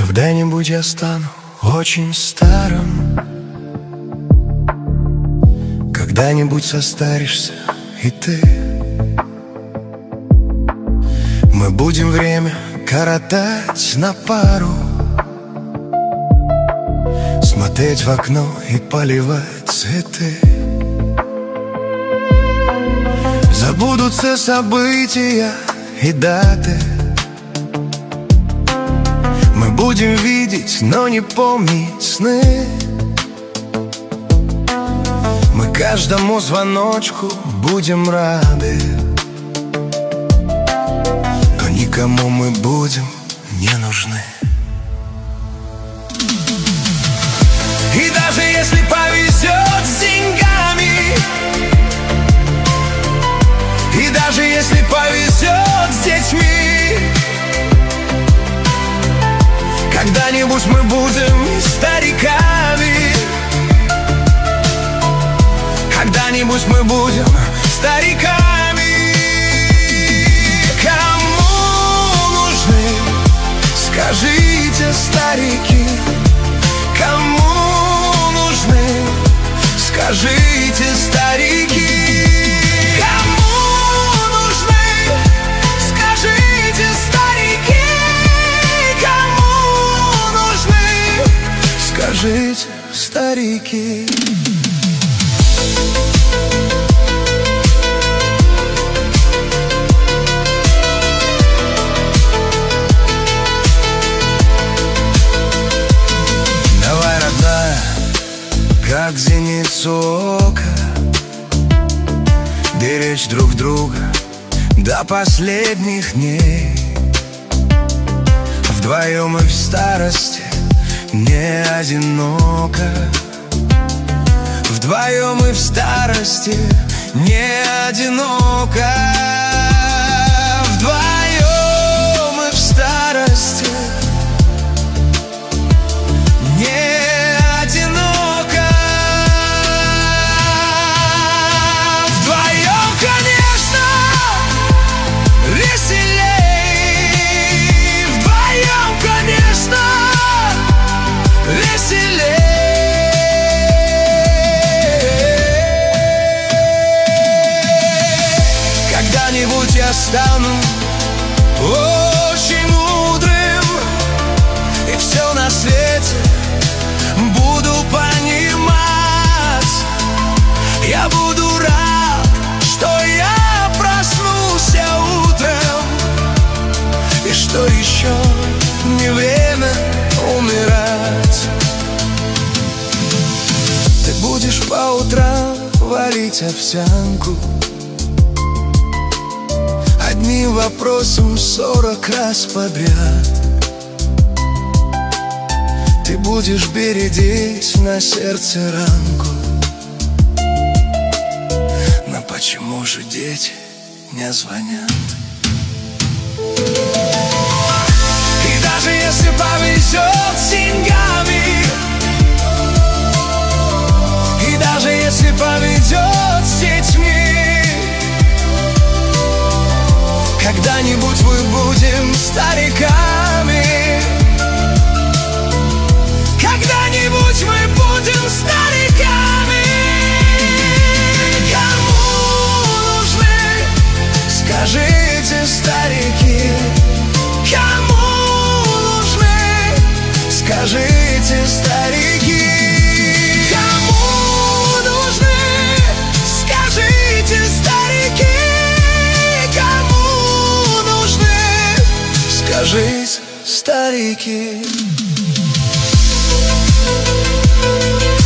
Когда-нибудь я стану очень старым, когда-нибудь состаришься и ты. Мы будем время коротать на пару, смотреть в окно и поливать цветы. Забудутся события и даты, мы будем видеть, но не помнить сны. Мы каждому звоночку будем рады, но никому мы будем не нужны. И даже если повезет с деньгами, и даже если повезет с детьми, когда-нибудь мы будем стариками. Когда-нибудь мы будем стариками. Кому нужны, скажите, старики? Кому нужны, скажите, старики? Кому нужны, скажите, старики? Кому нужны, скажите, старики? Как зеницу ока, беречь друг друга до последних дней. Вдвоем и в старости не одиноко, вдвоем и в старости не одиноко, вдвоем и в старости не одиноко. Вдвоем, конечно, веселей, вдвоем, конечно, веселей. Когда-нибудь я стану очень мудрым, и все на свете буду понимать. Я буду рад, что я проснулся утром, и что еще не время умирать. Ты будешь по утрам варить овсянку, одним вопросом 40 раз подряд. Ты будешь бередить на сердце ранку. Но почему же дети не звонят? И даже если повезет с деньгами, и даже если повезет с детьми, когда-нибудь мы будем стариками. Когда-нибудь мы будем стариками. Кому нужны, скажите, старики? Кому нужны, скажите, старики? Кому нужны, скажите, старики? Кому нужны, скажите, старики?